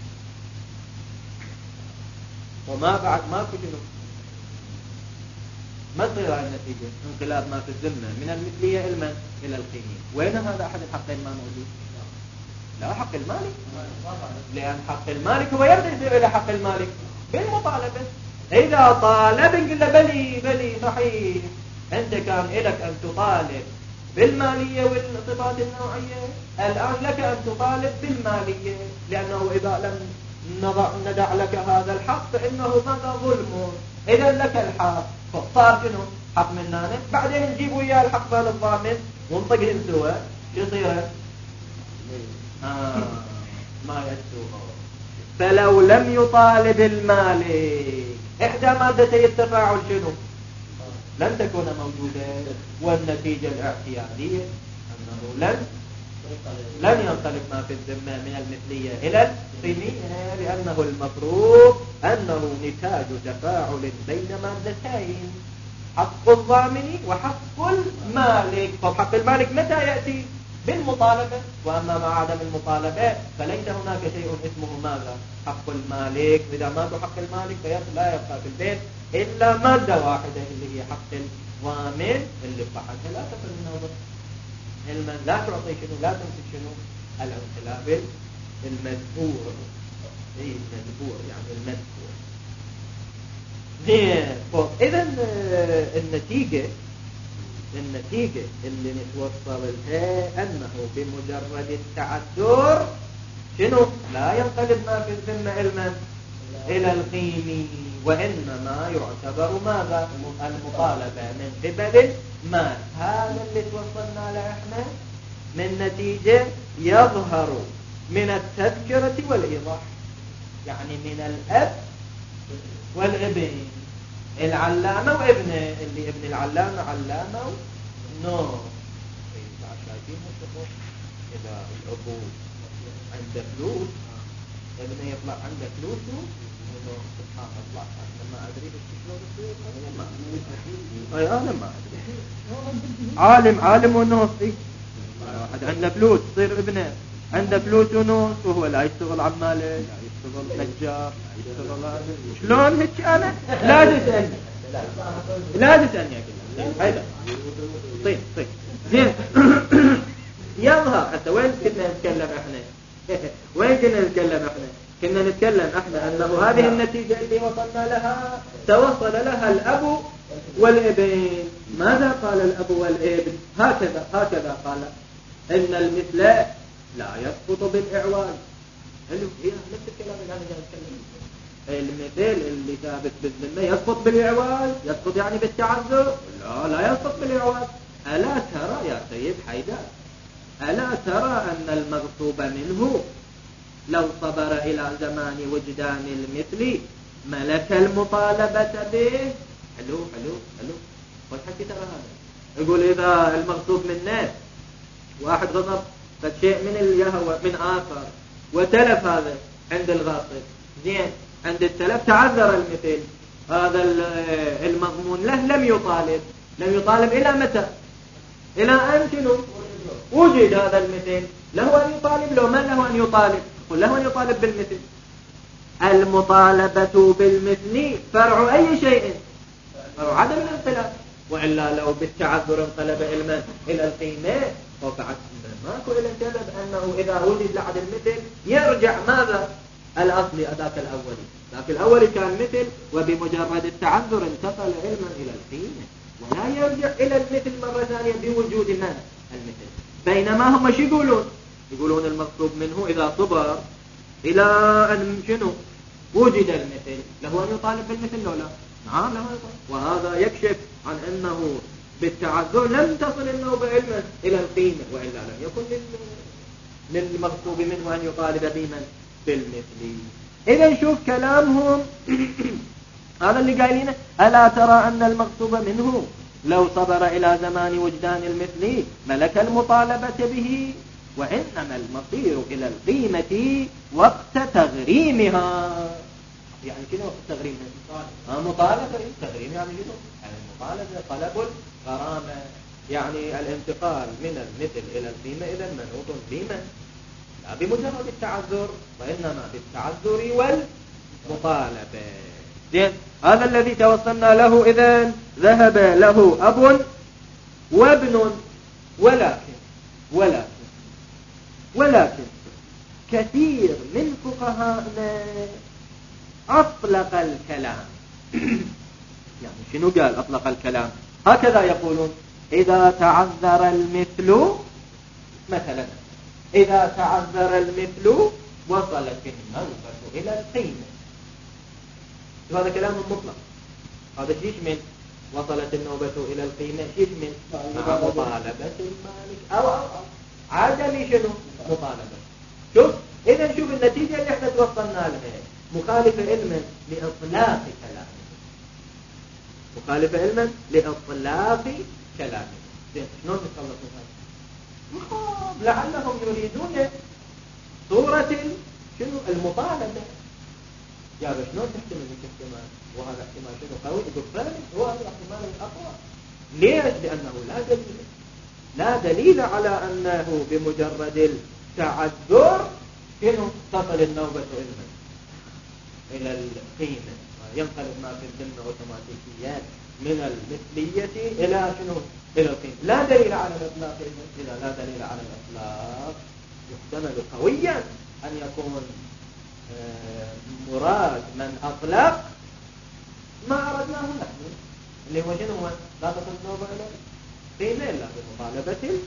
وما بعد ما شنو؟ ما تصير النتيجة؟ انقلاب ما في الذمة من المثلية إلى القيمية. وين هذا أحد الحقين ما موجود؟ لا، حق المالك. لأن حق المالك هو يرجع إلى حق المالك بالمطالبة. إذا طالب قلنا بلي صحيح أنت كان لك أن تطالب بالمالية والصفات النوعية، الآن لك أن تطالب بالمالية، لأنه إذا لم ندع لك هذا الحق فإنه ماذا؟ ظلم. إذا لك الحق صار شنو؟ حق مننا. بعدين نجيب وياه الحق مال الضامن ونطقهم سوا. شو يصير؟ ما يسوه. فلو لم يطالب المالك إحدى مادتي التفاعل شنو؟ لن تكون موجودة. والنتيجة الاعتيادية أنه لن ينقلب ما في الذمة من المثلية إلى القيمية، لأنه المفروض أنه نتاج تفاعل بين مادتين، حق الضامن وحق المالك. فحق المالك متى يأتي؟ بالمطالبة. وأما مع عدم المطالبة فليس هناك شيء اسمه ماذا؟ حق المالك. إذا مات حق المالك لا يبقى في البيت إلا مادة واحدة اللي هي حق الضامن اللي بحثها لا تفعل النظر. لا تعطي شنو؟ لا تمسك شنو؟ الانقلاب المذكور. المذكور يعني المذكور. إذا النتيجة اللي نتوصل لها أنه بمجرد التعذر شنو؟ لا ينقلب ما في الذمة إلى القيمي، وإنما يعتبر ماذا؟ المطالبة من قبل المال. هذا اللي توصلنا له احنا من نتيجة يظهر من التذكرة والإيضاح، يعني من الأب والابن، العلامة وابنه، اللي ابن العلامة علامة شايفين إذا الأبو عنده فلوس ابنه يطلع عنده فلوس إنه سبحان الله لما أدري بس شلون يصير أنا ما أدري عالم ونص واحد عنده فلوس تصير ابنه عنده فلوس ونص وهو لا يشتغل عماله لا يشتغل نجار لا يشتغل شلون هيك أنا لا تسألني هذا طيب زين يظهر حتى وين كنا نتكلم احنا كنا نتكلم احنا انه هذه النتيجة اللي وصلنا لها توصل لها الاب والابن. ماذا قال الاب والابن؟ هكذا قال ان المثل لا يسقط بالاعوال. هي نفس الكلام اللي انا جاي اتكلم. المثل اللي ثابت بالذمه يسقط بالاعوال، يسقط يعني بالتعذر؟ لا يسقط بالاعوال. الا ترى يا سيد حيدر، ألا ترى أن المغصوب منه لو صبر إلى زمان وجدان المثل ملك المطالبة به؟ حلو والحكي ترى هذا يقول إذا المغصوب منه واحد غضب فشيء من اليهوى من آخر وتلف هذا عند الغاصب، زين عند التلف تعذر المثل، هذا المضمون له لم يطالب إلى متى؟ إلى أن وجد هذا المثل له أن يطالب. لو من له أن يطالب؟ قل له أن يطالب بالمثل. المطالبة بالمثل فرع أي شيء؟ فرع عدم الانقلاب، وإلا لو بالتعذر انقلب علما إلى القيمة وبعد ماكو إلا سبب أنه إذا وجد لعد المثل يرجع ماذا؟ الأصل ذاك الأول كان مثل، وبمجرد التعذر انتقل علما إلى القيمة، ولا يرجع إلى المثل مرة ثانية بوجود من المثل. بينما هم شو يقولون المطلوب منه إذا صبر إلى أن وجد المثل له أن يطالب بالمثل لو لا؟ نعم له يطالب. وهذا يكشف عن أنه بالتعذر لم تصل النوبة علما إلى القيمة، وإلا لم يكن للمطلوب منه أن يطالب بمن؟ بالمثل. إذا شوف كلامهم هذا اللي قايلينه. ألا ترى أن المغصوب منه لو صبر إلى زمان وجدان المثل ملك المطالبة به، وإنما المصير إلى القيمة وقت تغريمها. يعني كده وقت تغريمها مطالبة. تغريم يعني كده المطالبة طلب الغرامة، يعني الانتقال من المثل إلى القيمة إذا منوط بمن؟ لا بمجرد التعذر، وإنما بالتعذر والمطالبة. زين هذا الذي توصلنا له. إذن ذهب له أب وابن، ولكن كثير من فقهاءنا أطلق الكلام. يعني شنو قال أطلق الكلام؟ هكذا يقولون إذا تعذر المثل مثلا، إذا تعذر المثل وصلت النوبة إلى القيمة. هذا كلام مطلق. هذا شيش من وصلت النوبة إلى القيمة، شيش من مع مطالبة المالك أو عدم مطالبة. شوف إذا شوف النتيجة اللي احنا توصلنا لها مخالفة علما لإطلاق كلامه، مخالفة علما لإطلاق كلامه. شلون نتخلص من هذا؟ لعلهم يريدون صورة المطالبة. يا شلون تحتمل الاحتمال؟ وهذا احتمال قوي؟ يقول فعلا هو هذا الاحتمال الأقوى. ليش؟ لأنه لا دليل على أنه بمجرد التعذر تصل النوبة إلى القيمة، ينقلب ما في الذمة أوتوماتيكيا من المثلية إلى إلى القيمة. لا دليل على الإطلاق. إذا لا دليل على الإطلاق يحتمل قويا أن يكون مراد من أطلق ما أردناه نحن، اللي هو شنو؟ لا تصل النوبة إلى قيمة إلا بمطالبة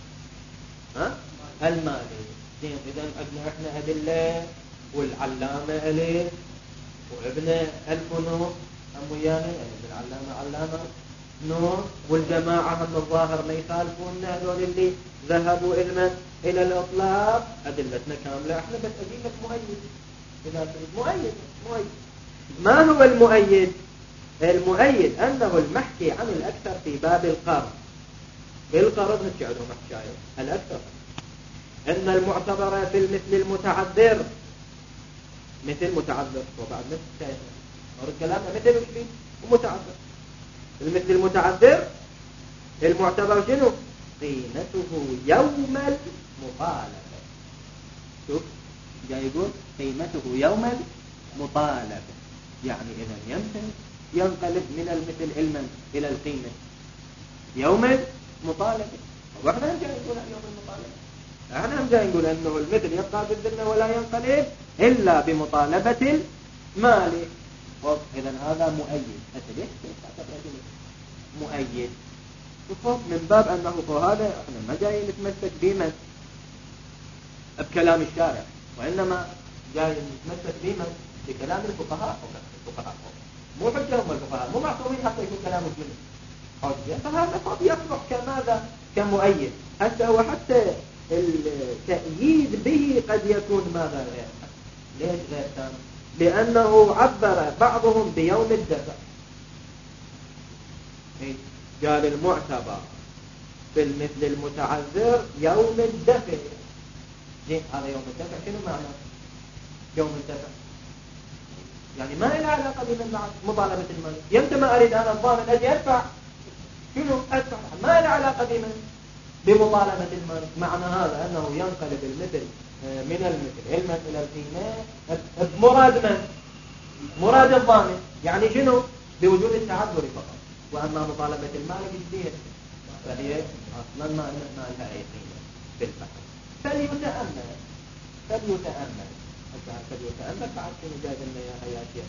المالي. إذن احنا أدلة، والعلامة ألف، وابن الفنون هم ويانا، ابن العلامة علامة نور، والجماعة هم الظاهر ما يخالفون هذول اللي ذهبوا إلى الإطلاق. أدلتنا كاملة، احنا بس أجيبك مؤيد. إذا تريد مؤيد. ما هو المؤيد؟ المؤيد أنه المحكي عن الأكثر في باب القرض. القرض نتشعره محكاية الأكثر. إن المعتبر في المثل المتعذر مثل متعذر وبعد مثل شيء أرد كلامنا مثل وشبيه ومتعذر. المثل المتعذر المعتبر شنو؟ قيمته يوم المطالبة. شوف جاي يقول قيمته يوم المطالبة، يعني إذا يمكن ينقلب من المثل علما إلى القيمة يوم المطالبة. وإحنا هم جاي نقول يوم المطالبة، احنا هم جاي نقول انه المثل يبقى بالذمة ولا ينقلب الا بمطالبة المالك. اذا هذا مؤيد. ليش مؤيد؟ من باب انه هذا احنا ما جاي نتمسك بمن بكلام الشارع، وانما جاي نتمسك بمن بكلام الفقهاء. مو حجة هم الفقهاء، مو معصومين حتى يكون كلامه منه حجة، فهذا قد يصلح كماذا؟ كمؤيد. حتى هو حتى التأييد به قد يكون ماذا غير. ليش غير تام؟ لأنه عبر بعضهم بيوم الدفع. قال المعتبر في المثل المتعذر يوم الدفع. هذا يوم الدفع شنو معنى يوم الدفع؟ يعني ما له علاقة بمن مطالبة المال. يمتى ما أريد أنا الضامن أجي أدفع شنو أدفع، ما له علاقة بمطالبة المال. معنى هذا أنه ينقلب المثل من المثل علما إلى القيمة بمراد من؟ مراد الضامن. يعني شنو؟ بوجود التعذر فقط. وأما مطالبة المال جديد فهي أصلا ما لها أي قيمة في الفقر. فليتأمل بعد شنو جايب لنا يا شيخ.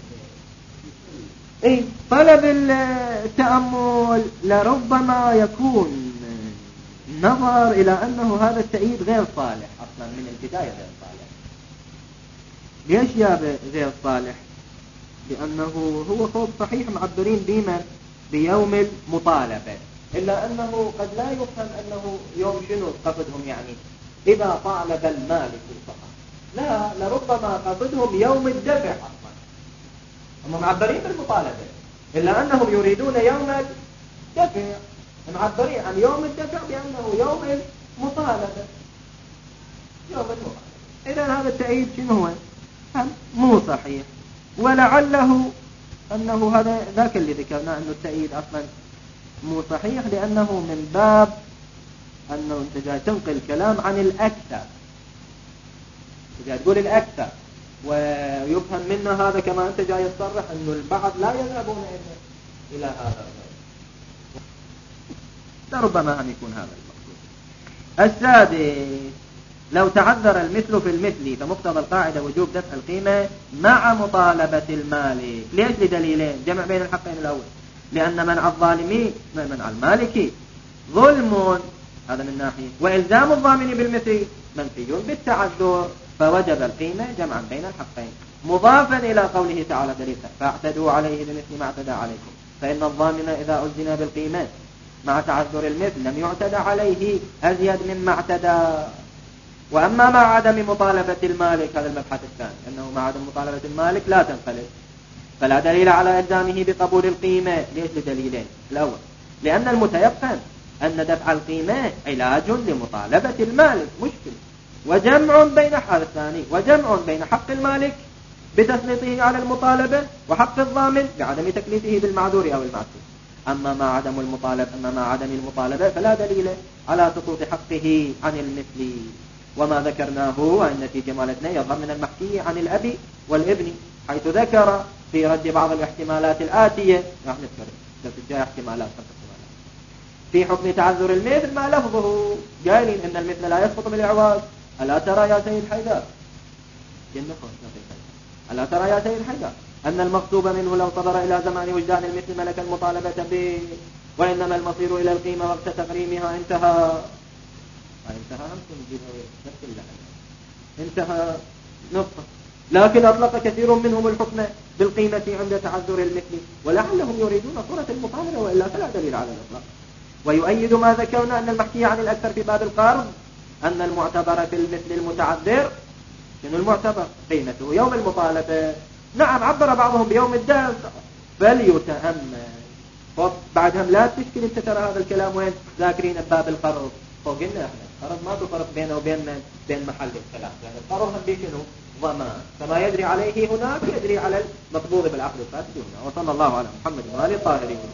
طلب التأمل لربما يكون نظر إلى أنه هذا التأييد غير صالح أصلا من البداية غير صالح. ليش يا غير صالح؟ لأنه هو فوق صحيح معبرين بما بيوم المطالبة، إلا أنه قد لا يفهم أنه يوم شنو قصدهم، يعني إذا طالب المالك فقط. لا، لربما قصدهم يوم الدفع أصلا. هم معبرين بالمطالبة، إلا أنهم يريدون يوم الدفع. معبرين عن يوم الدفع بأنه يوم المطالبة. إذا هذا التأييد شنو هو؟ مو صحيح. ولعله أنه هذا ذاك اللي ذكرنا أنه التأييد أصلا مو صحيح، لأنه من باب أنه أنت جاي تنقل كلام عن الأكثر، جاي تقول الأكثر، ويفهم منا هذا كما أنت جاي تصرح أنه البعض لا يذهبون إلى هذا. ربما أن يكون هذا المقصود. السادس، لو تعذر المثل في المثل فمقتضى القاعدة وجوب دفع القيمة مع مطالبة المالك. ليش؟ لدليلين: جمع بين الحقين الأول، لأن منع الظالمين منع المالك ظلم، هذا من ناحية، وإلزام الضامن بالمثل منفي بالتعذر، فوجب القيمة جمعا بين الحقين. مضافا إلى قوله تعالى دليل: فاعتدوا عليه بمثل ما اعتدى عليكم، فإن الضامن إذا ألزم بالقيمة مع تعذر المثل لم يعتدى عليه أزيد مما اعتدى. وأما مع عدم مطالبة المالك، هذا المبحث الثاني، أنه مع عدم مطالبة المالك لا تنقلب، فلا دليل على إلزامه بقبول القيمة. ليش؟ لدليلين: الأول، لأن المتيقن أن دفع القيمة علاج لمطالبة المالك مشكل، وجمع بين هذا الثاني، وجمع بين حق المالك بتسليطه على المطالبة وحق الضامن بعدم تكليفه بالمعذور أو المعسور. أما مع عدم المطالبة فلا دليل على سقوط حقه عن المثل. وما ذكرناه أن في جمالتنا يظهر من المحكي عن الأب والابن، حيث ذكر في رد بعض الاحتمالات الآتية، نحن نذكر لو تجاه احتمالات في حكم تعذر المثل ما لفظه، قائلين إن المثل لا يسقط بالإعواز. ألا ترى يا سيد حيدر، ألا ترى يا سيد حيدر أن المغصوب منه لو صدر إلى زمان وجدان المثل ملك المطالبة به، وإنما المصير إلى القيمة وقت تقريمها. انتهى نقطة. لكن أطلق كثير منهم الحكم بالقيمة عند تعذر المثل، ولعلهم يريدون صورة المطالبة، وإلا فلا دليل على الإطلاق. ويؤيد ما ذكرنا أن المحكي عن الأكثر في باب القرض أن المعتبر في المثل المتعذر شنو المعتبر؟ قيمته يوم المطالبة. نعم، عبر بعضهم بيوم الدفع، فليتأمل. بعدهم لا تشكل انت ترى هذا الكلام وين ذاكرين بباب القرض، فقلنا احنا القرض ما في فرق بينه وبين من بين محل الخلاف، يعني القرض هم بشنو ضمان، فما يجري عليه هناك يجري على المقبوض بالعقد الفاسد هنا. وصلى الله على محمد وآله الطاهرين.